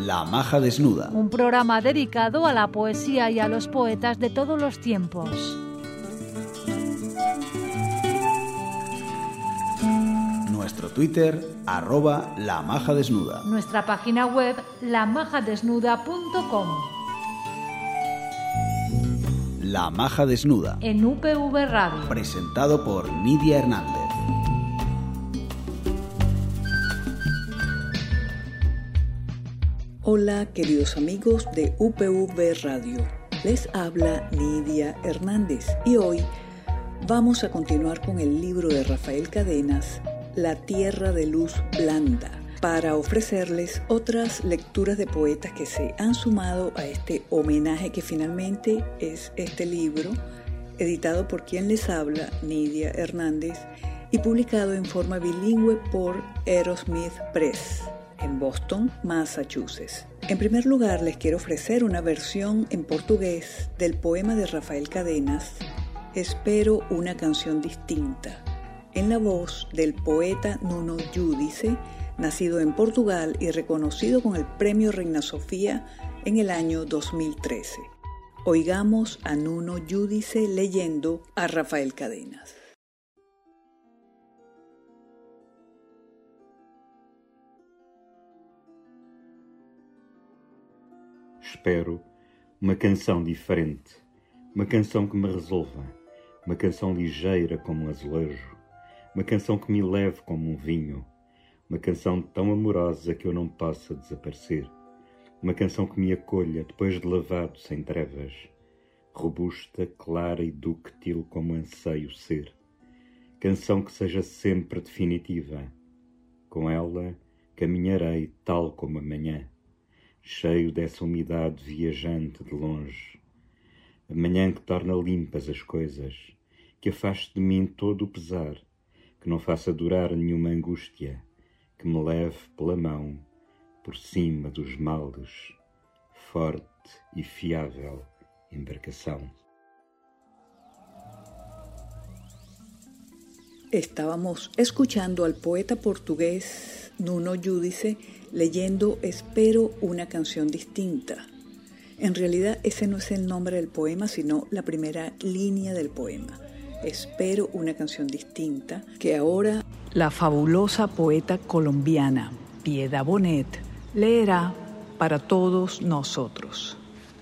La Maja Desnuda. Un programa dedicado a la poesía y a los poetas de todos los tiempos. Nuestro Twitter, @lamajadesnuda. Nuestra página web, lamajadesnuda.com. La Maja Desnuda. En UPV Radio. Presentado por Nidia Hernández. Hola queridos amigos de UPV Radio, les habla Nidia Hernández y hoy vamos a continuar con el libro de Rafael Cadenas, La Tierra de Luz Blanda, para ofrecerles otras lecturas de poetas que se han sumado a este homenaje que finalmente es este libro, editado por quien les habla, Nidia Hernández, y publicado en forma bilingüe por Aerosmith Press, en Boston, Massachusetts. En primer lugar, les quiero ofrecer una versión en portugués del poema de Rafael Cadenas, Espero una canción distinta, en la voz del poeta Nuno Giudice, nacido en Portugal y reconocido con el Premio Reina Sofía en el año 2013. Oigamos a Nuno Giudice leyendo a Rafael Cadenas. Espero uma canção diferente, uma canção que me resolva, uma canção ligeira como um azulejo, uma canção que me leve como um vinho, uma canção tão amorosa que eu não possa desaparecer, uma canção que me acolha depois de lavado sem trevas, robusta, clara e dúctil como anseio ser, canção que seja sempre definitiva, com ela caminharei tal como amanhã, cheio dessa umidade viajante de longe. A manhã que torna limpas as coisas, que afaste de mim todo o pesar, que não faça durar nenhuma angústia, que me leve pela mão, por cima dos males, forte e fiável embarcação. Estábamos escuchando al poeta portugués Nuno Giudice leyendo Espero una canción distinta. En realidad ese no es el nombre del poema, sino la primera línea del poema. Espero una canción distinta, que ahora la fabulosa poeta colombiana Piedad Bonet leerá para todos nosotros.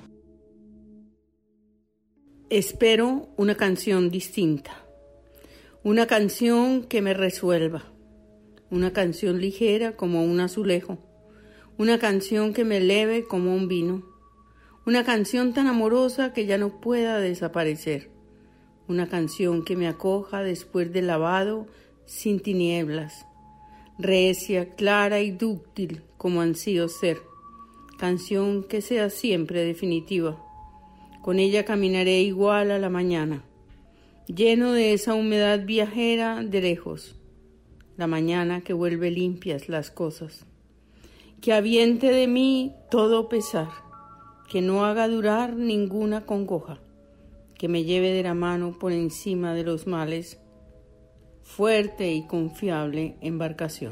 Espero una canción distinta, una canción que me resuelva, una canción ligera como un azulejo, una canción que me eleve como un vino, una canción tan amorosa que ya no pueda desaparecer, una canción que me acoja después del lavado sin tinieblas, recia, clara y dúctil como ansío ser, canción que sea siempre definitiva. Con ella caminaré igual a la mañana, lleno de esa humedad viajera de lejos, la mañana que vuelve limpias las cosas, que aviente de mí todo pesar, que no haga durar ninguna congoja, que me lleve de la mano por encima de los males, fuerte y confiable embarcación.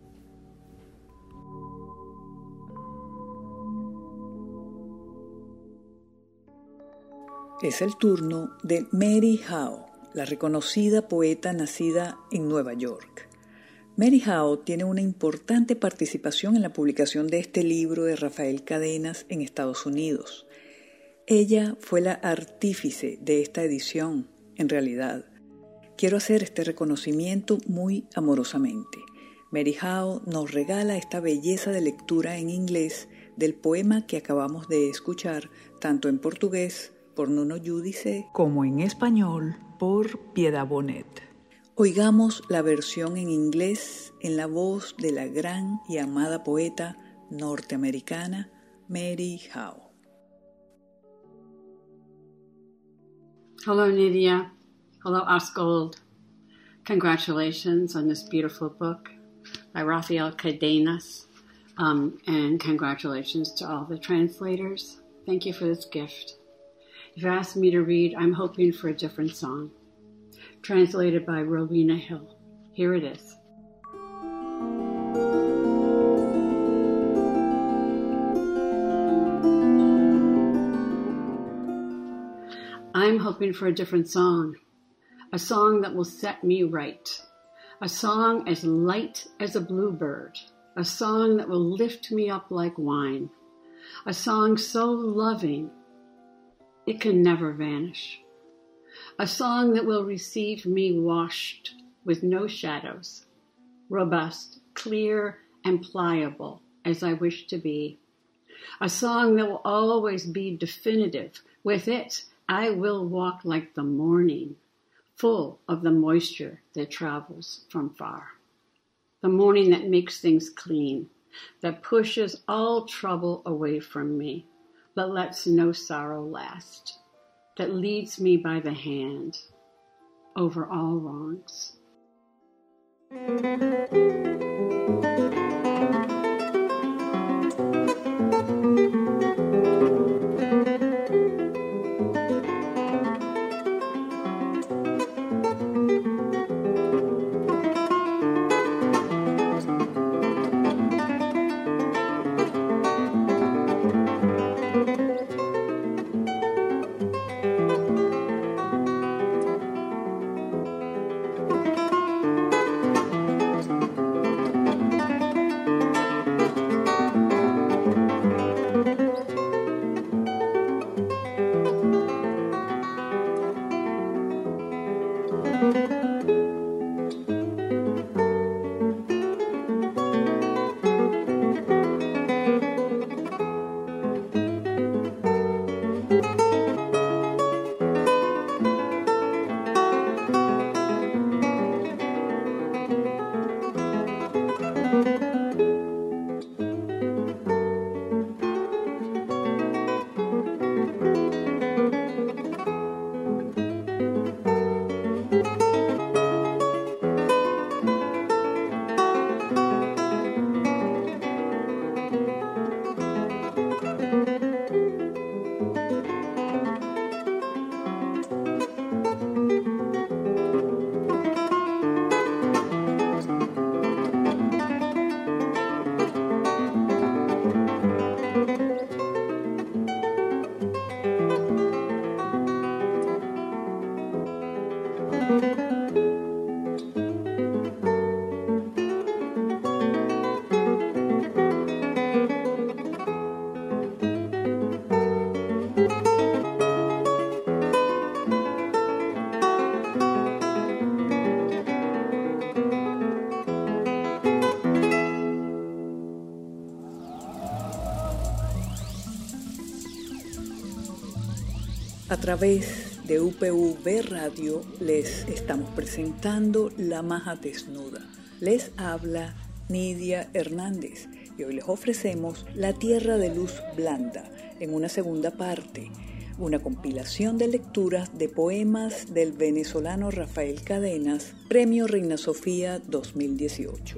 Es el turno de Mary Howe, la reconocida poeta nacida en Nueva York. Mary Howe tiene una importante participación en la publicación de este libro de Rafael Cadenas en Estados Unidos. Ella fue la artífice de esta edición, en realidad. Quiero hacer este reconocimiento muy amorosamente. Mary Howe nos regala esta belleza de lectura en inglés del poema que acabamos de escuchar, tanto en portugués por Nuno Giudice como en español por Piedad Bonet. Oigamos la versión en inglés en la voz de la gran y amada poeta norteamericana Mary Howe. Hello, Nidia. Hello, Osgold. Congratulations on this beautiful book by Rafael Cadenas, and congratulations to all the translators. Thank you for this gift. If you ask me to read, I'm hoping for a different song, translated by Rowena Hill. Here it is. hoping for a different song, a song that will set me right, a song as light as a bluebird, a song that will lift me up like wine, a song so loving it can never vanish, a song that will receive me washed with no shadows, robust, clear, and pliable as I wish to be, a song that will always be definitive. With it, I will walk like the morning, full of the moisture that travels from far. The morning that makes things clean, that pushes all trouble away from me, that lets no sorrow last, that leads me by the hand over all wrongs. A través de UPV Radio les estamos presentando La Maja Desnuda. Les habla Nidia Hernández y hoy les ofrecemos La Tierra de Luz Blanda en una segunda parte, una compilación de lecturas de poemas del venezolano Rafael Cadenas, Premio Reina Sofía 2018.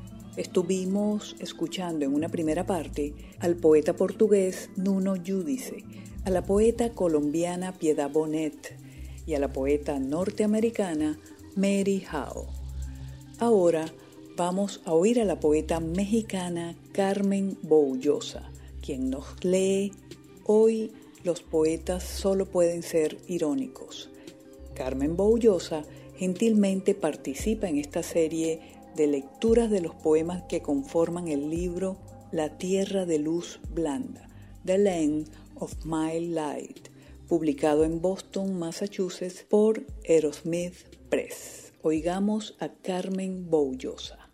Estuvimos escuchando en una primera parte al poeta portugués Nuno Giudice, a la poeta colombiana Piedad Bonet y a la poeta norteamericana Mary Howe. Ahora vamos a oír a la poeta mexicana Carmen Boullosa, quien nos lee Hoy los poetas solo pueden ser irónicos. Carmen Boullosa gentilmente participa en esta serie de lecturas de los poemas que conforman el libro La Tierra de Luz Blanda, The Land of My Light, publicado en Boston, Massachusetts, por Aerosmith Press. Oigamos a Carmen Boullosa.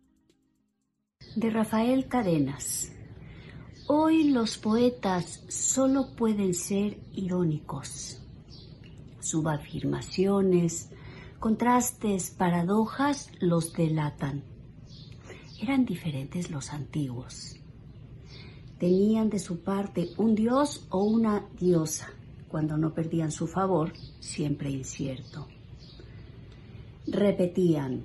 De Rafael Cadenas. Hoy los poetas solo pueden ser irónicos. Subafirmaciones, contrastes, paradojas los delatan. Eran diferentes los antiguos. Tenían de su parte un dios o una diosa, cuando no perdían su favor, siempre incierto. Repetían,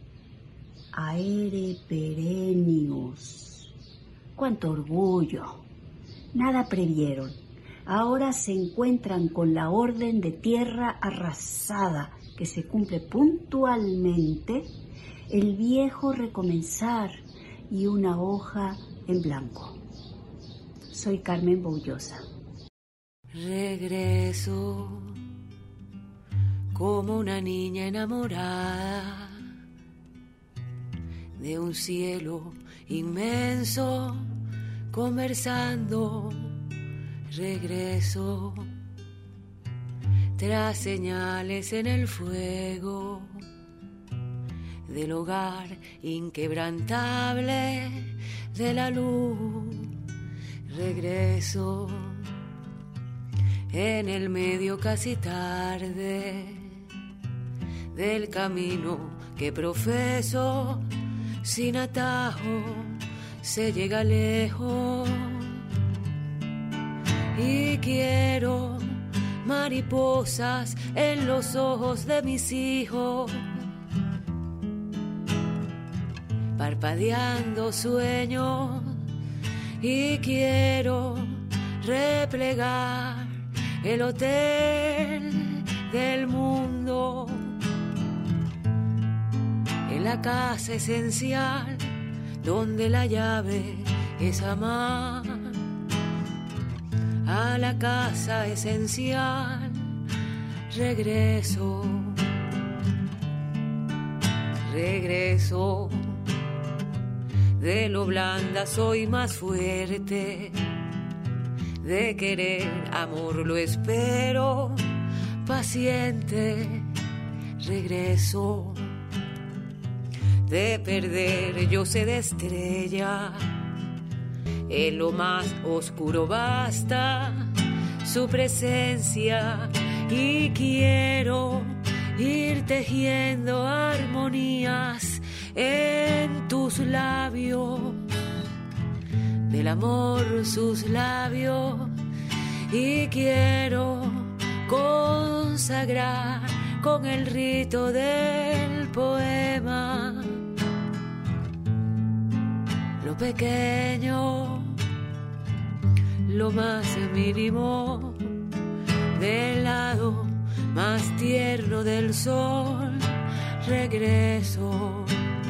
aere perennius. ¡Cuánto orgullo! Nada previeron. Ahora se encuentran con la orden de tierra arrasada que se cumple puntualmente, el viejo recomenzar y una hoja en blanco. Soy Carmen Boullosa. Regreso como una niña enamorada de un cielo inmenso, conversando, regreso, tras señales en el fuego del hogar inquebrantable de la luz, regreso en el medio casi tarde del camino que profeso, sin atajo se llega lejos, y quiero mariposas en los ojos de mis hijos, parpadeando sueños, y quiero replegar el hotel del mundo en la casa esencial donde la llave es amar, a la casa esencial regreso, regreso. De lo blanda soy más fuerte, de querer amor lo espero, paciente, regreso. De perder yo sé de estrella, en lo más oscuro basta su presencia, y quiero ir tejiendo armonías en tus labios, del amor sus labios, y quiero consagrar con el rito del poema lo pequeño, lo más mínimo, del lado más tierno del sol, regreso.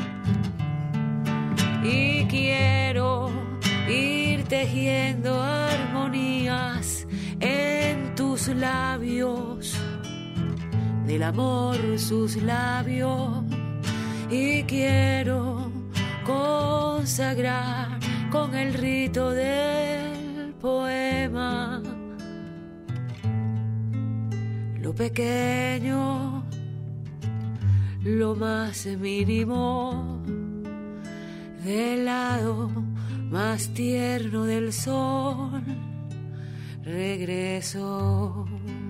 Y quiero ir tejiendo armonías en tus labios, del amor sus labios, y quiero consagrar con el rito del poema lo pequeño, lo más mínimo, del lado más tierno del sol, regreso.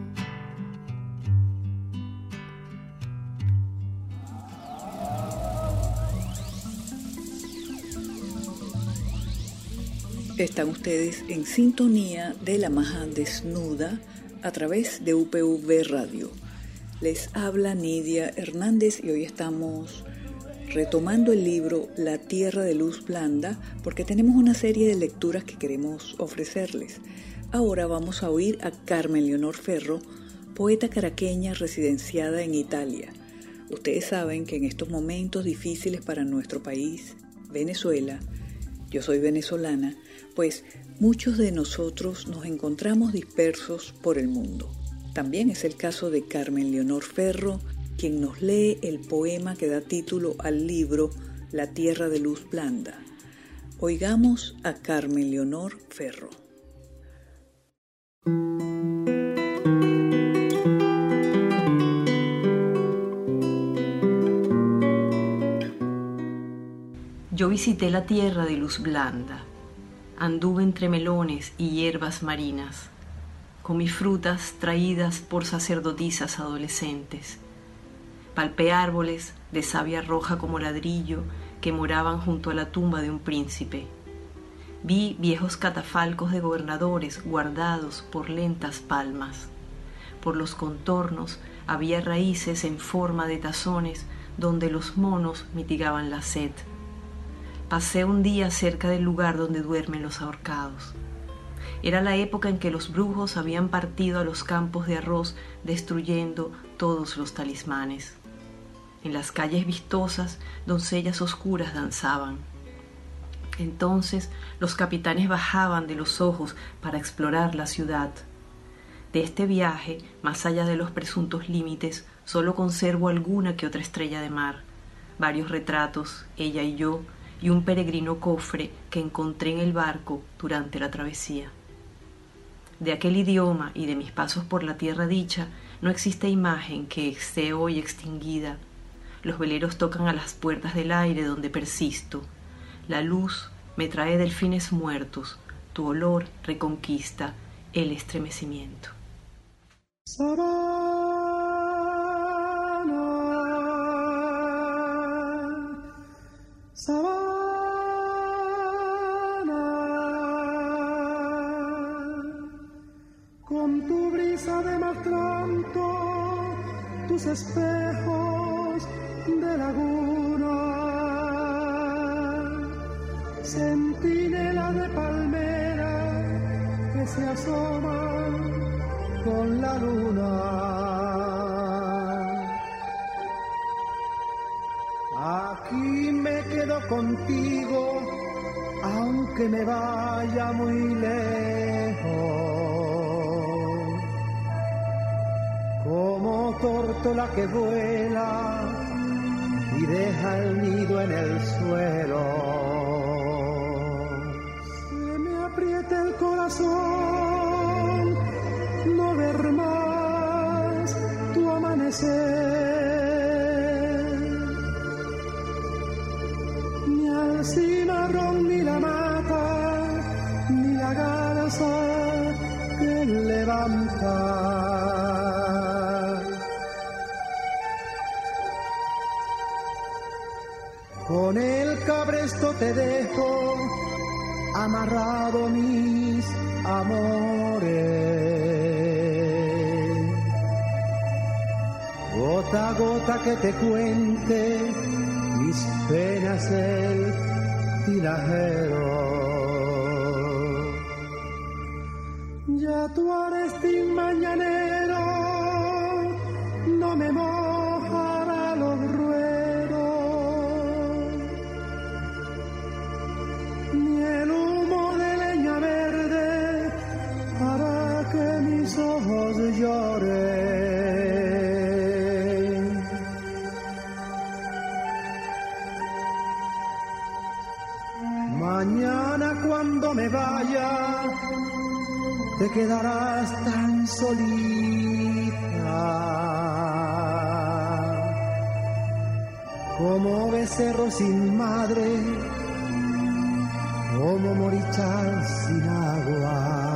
Están ustedes en sintonía de La Maja Desnuda a través de UPV Radio. Les habla Nidia Hernández y hoy estamos retomando el libro La Tierra de Luz Blanda porque tenemos una serie de lecturas que queremos ofrecerles. Ahora vamos a oír a Carmen Leonor Ferro, poeta caraqueña residenciada en Italia. Ustedes saben que en estos momentos difíciles para nuestro país, Venezuela, yo soy venezolana, pues muchos de nosotros nos encontramos dispersos por el mundo. También es el caso de Carmen Leonor Ferro, quien nos lee el poema que da título al libro La Tierra de Luz Blanda. Oigamos a Carmen Leonor Ferro. Yo visité la tierra de luz blanda, anduve entre melones y hierbas marinas, comí frutas traídas por sacerdotisas adolescentes, palpé árboles de savia roja como ladrillo que moraban junto a la tumba de un príncipe, vi viejos catafalcos de gobernadores guardados por lentas palmas, por los contornos había raíces en forma de tazones donde los monos mitigaban la sed. Pasé un día cerca del lugar donde duermen los ahorcados. Era la época en que los brujos habían partido a los campos de arroz destruyendo todos los talismanes. En las calles vistosas, doncellas oscuras danzaban. Entonces los capitanes bajaban de los ojos para explorar la ciudad. De este viaje, más allá de los presuntos límites, Solo conservo alguna que otra estrella de mar, varios retratos, ella y yo, y un peregrino cofre que encontré en el barco durante la travesía. De aquel idioma y de mis pasos por la tierra dicha no existe imagen que esté hoy extinguida. Los veleros tocan a las puertas del aire donde persisto. La luz me trae delfines muertos, tu olor reconquista el estremecimiento. Con tu brisa de maltrato, tus espejos de laguna, centinela de palmera que se asoma con la luna. Aquí me quedo contigo, aunque me vaya muy lejos. Como tórtola que vuela y deja el nido en el suelo. Se me aprieta el corazón no ver más tu amanecer, ni al cimarrón, ni la mata, ni la garza que levanta. Con el cabresto te dejo amarrado mis amores. Gota a gota que te cuente mis penas el tinajero. Ya tu arestín mañanero no me mojará los ruedos, ni el humo de leña verde hará que mis ojos lloren. Mañana cuando me vaya te quedarás tan solita como becerro sin madre, como morichal sin agua.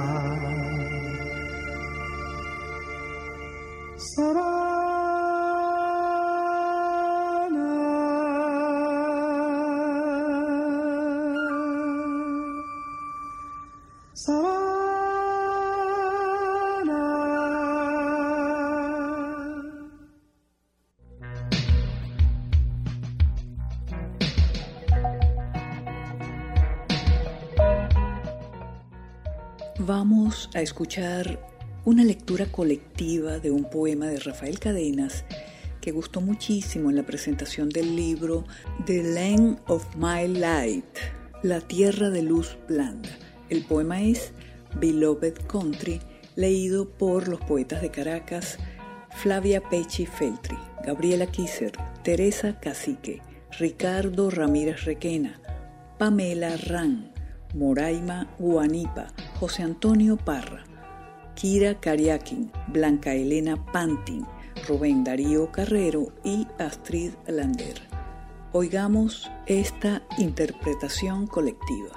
Vamos a escuchar una lectura colectiva de un poema de Rafael Cadenas que gustó muchísimo en la presentación del libro The Land of My Light, La Tierra de Luz Blanda. El poema es Beloved Country, leído por los poetas de Caracas, Flavia Pecci Feltri, Gabriela Kisser, Teresa Cacique, Ricardo Ramírez Requena, Pamela Ran, Moraima Guanipa, José Antonio Parra, Kira Cariaquín, Blanca Elena Pantin, Rubén Darío Carrero y Astrid Lander. Oigamos esta interpretación colectiva.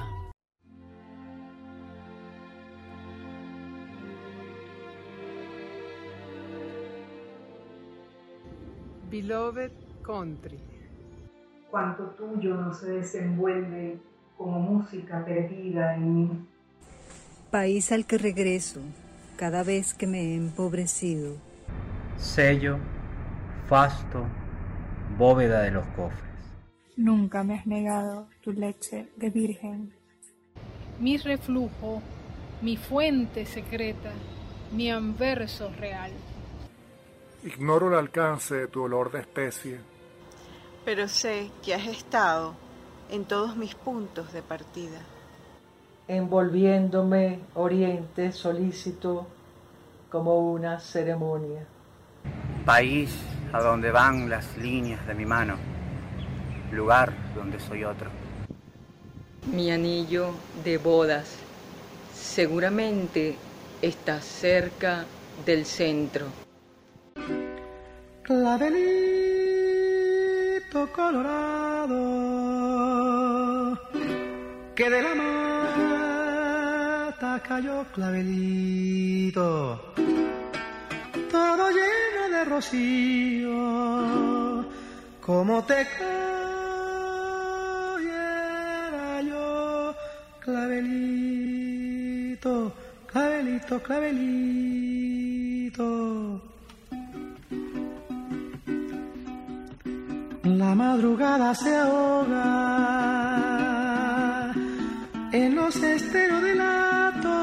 Beloved Country. Cuanto tuyo no se desenvuelve como música perdida en mí. País al que regreso cada vez que me he empobrecido. Sello, fasto, bóveda de los cofres. Nunca me has negado tu leche de virgen. Mi reflujo, mi fuente secreta, mi anverso real. Ignoro el alcance de tu olor de especie. Pero sé que has estado en todos mis puntos de partida. Envolviéndome oriente solícito como una ceremonia. País a donde van las líneas de mi mano, lugar donde soy otro. Mi anillo de bodas seguramente está cerca del centro. Clavelito colorado, que de la mata cayó clavelito, todo lleno de rocío, como te cogiera yo, clavelito, clavelito, clavelito. La madrugada se ahoga en los esteros del hato,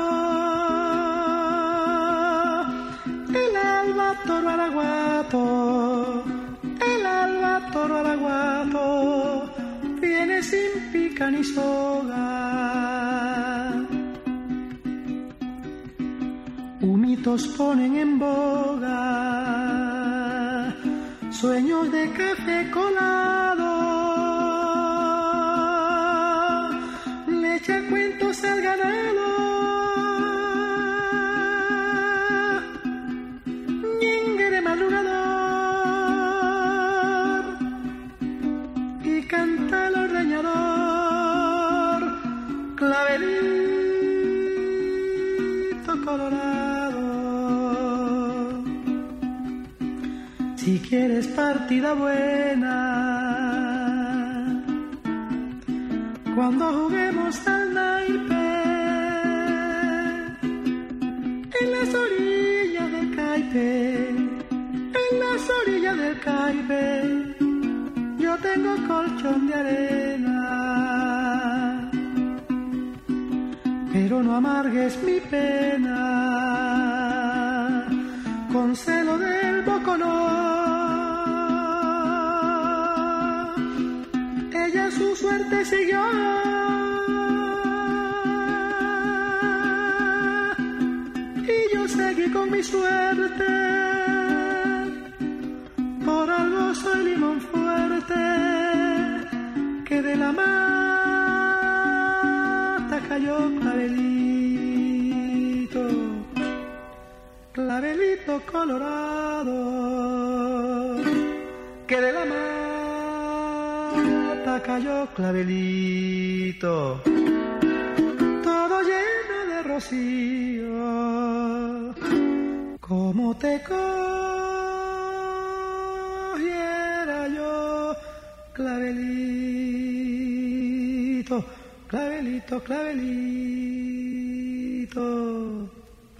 el alba toro araguato, el alba toro araguato, viene sin pica ni soga. Humitos ponen en boga sueños de café colado, le echa cuentos al ganado, ñenguere madrugador, y canta el ordeñador, clavelito colorado. Si quieres partida buena, cuando juguemos al naipe, en las orillas del Caipe, en las orillas del Caipe, yo tengo colchón de arena, pero no amargues mi pena con celo del boconó. Ella su suerte siguió y yo seguí con mi suerte. Por algo soy limón fuerte, que de la mata cayó clavelito, clavelito colorado, que de la mata cayó clavelito, todo lleno de rocío, como te cogiera yo, clavelito, clavelito, clavelito.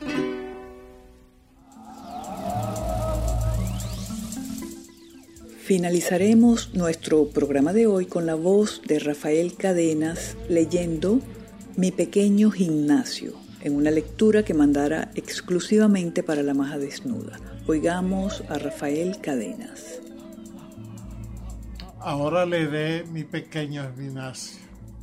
Finalizaremos nuestro programa de hoy con la voz de Rafael Cadenas leyendo Mi pequeño gimnasio, en una lectura que mandara exclusivamente para La Maja Desnuda. Oigamos a Rafael Cadenas. Ahora leeré Mi pequeño gimnasio.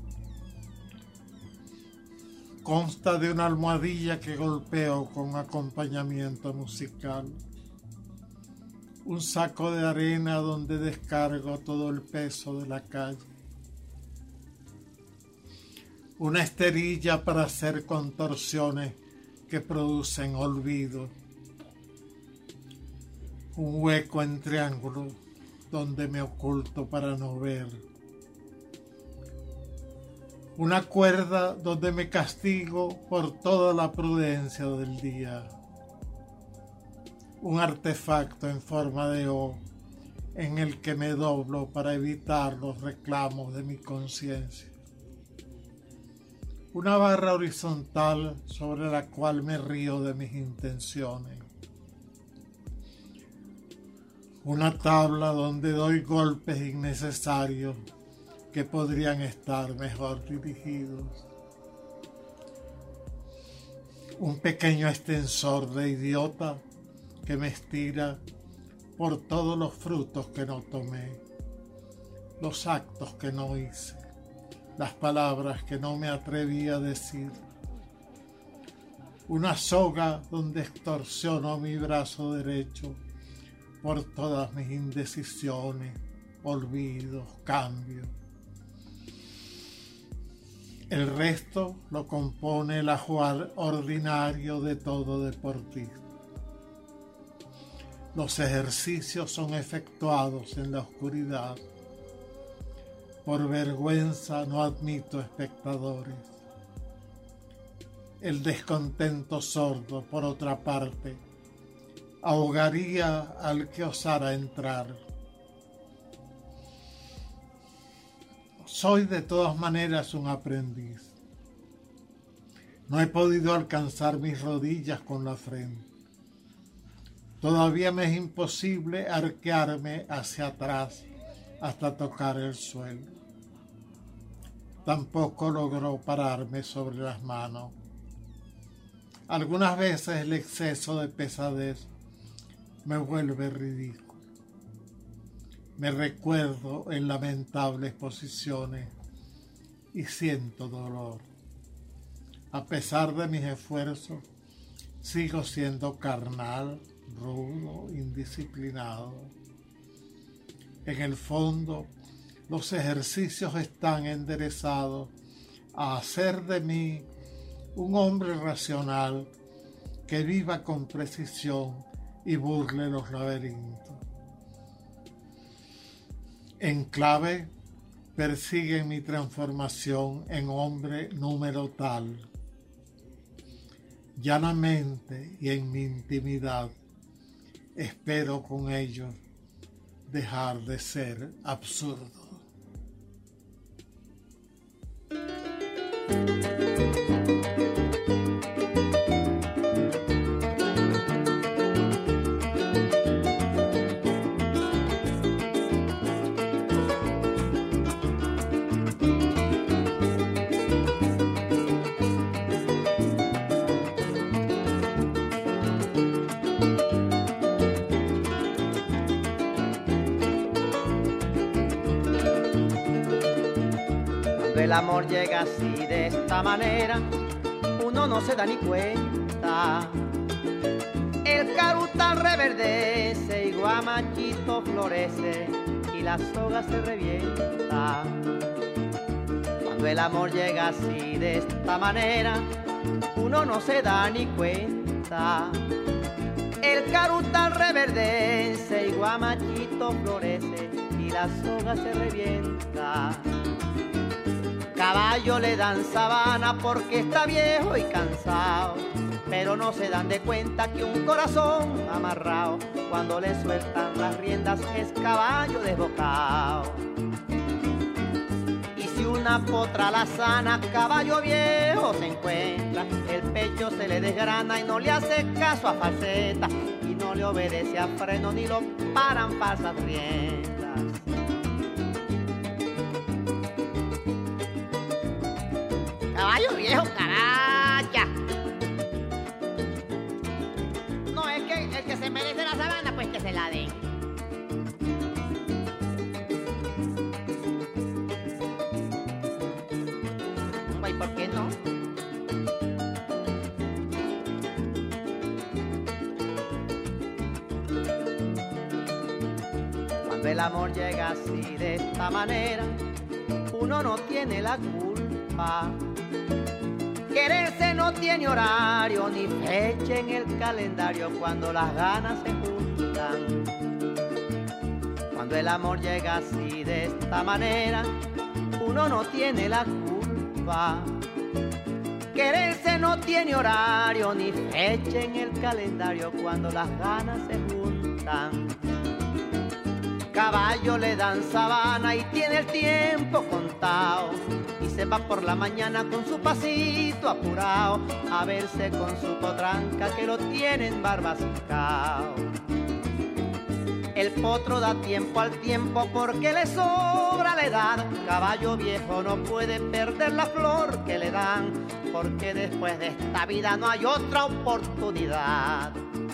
Consta de una almohadilla que golpeo con acompañamiento musical, un saco de arena donde descargo todo el peso de la calle, una esterilla para hacer contorsiones que producen olvido, un hueco en triángulo donde me oculto para no ver, una cuerda donde me castigo por toda la prudencia del día, un artefacto en forma de O en el que me doblo para evitar los reclamos de mi conciencia, una barra horizontal sobre la cual me río de mis intenciones, una tabla donde doy golpes innecesarios que podrían estar mejor dirigidos, un pequeño extensor de idiota que me estira por todos los frutos que no tomé, los actos que no hice, las palabras que no me atreví a decir, una soga donde extorsiono mi brazo derecho por todas mis indecisiones, olvidos, cambios. El resto lo compone el ajuar ordinario de todo deportista. Los ejercicios son efectuados en la oscuridad. Por vergüenza no admito espectadores. El descontento sordo, por otra parte, ahogaría al que osara entrar. Soy de todas maneras un aprendiz. No he podido alcanzar mis rodillas con la frente. Todavía me es imposible arquearme hacia atrás hasta tocar el suelo. Tampoco logro pararme sobre las manos. Algunas veces el exceso de pesadez me vuelve ridículo. Me recuerdo en lamentables posiciones y siento dolor. A pesar de mis esfuerzos, sigo siendo carnal, rudo, indisciplinado. En el fondo, los ejercicios están enderezados a hacer de mí un hombre racional que viva con precisión y burle los laberintos. En clave, persiguen mi transformación en hombre número tal. Llanamente y en mi intimidad, espero con ellos dejar de ser absurdo. El amor llega así de esta manera, uno no se da ni cuenta. El carutal reverdece y guamachito florece y la soga se revienta. Cuando el amor llega así de esta manera, uno no se da ni cuenta. El carutal reverdece y guamachito florece y la soga se revienta. Caballo le dan sabana porque está viejo y cansado, pero no se dan de cuenta que un corazón amarrado, cuando le sueltan las riendas es caballo desbocado. Y si una potra la sana, caballo viejo se encuentra, el pecho se le desgrana y no le hace caso a faceta, y no le obedece a freno ni lo paran falsas riendas. Caballo viejo, caracha. No, es que el que se merece la sabana, pues que se la den. Pues, ¿por qué no? Cuando el amor llega así de esta manera, uno no tiene la culpa. Quererse no tiene horario ni fecha en el calendario cuando las ganas se juntan. Cuando el amor llega así de esta manera, uno no tiene la culpa. Quererse no tiene horario ni fecha en el calendario cuando las ganas se juntan. Caballo le dan sabana y tiene el tiempo contado, y se va por la mañana con su pasito apurado a verse con su potranca que lo tienen barbascao. El potro da tiempo al tiempo porque le sobra la edad. Caballo viejo no puede perder la flor que le dan, porque después de esta vida no hay otra oportunidad.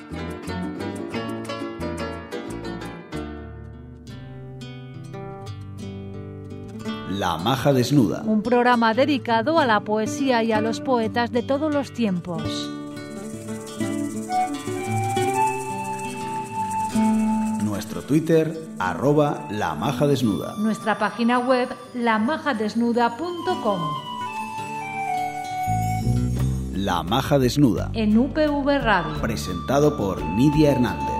La maja desnuda. Un programa dedicado a la poesía y a los poetas de todos los tiempos. Nuestro Twitter, @lamajadesnuda. Nuestra página web, lamajadesnuda.com. La Maja Desnuda. En UPV Radio. Presentado por Nidia Hernández.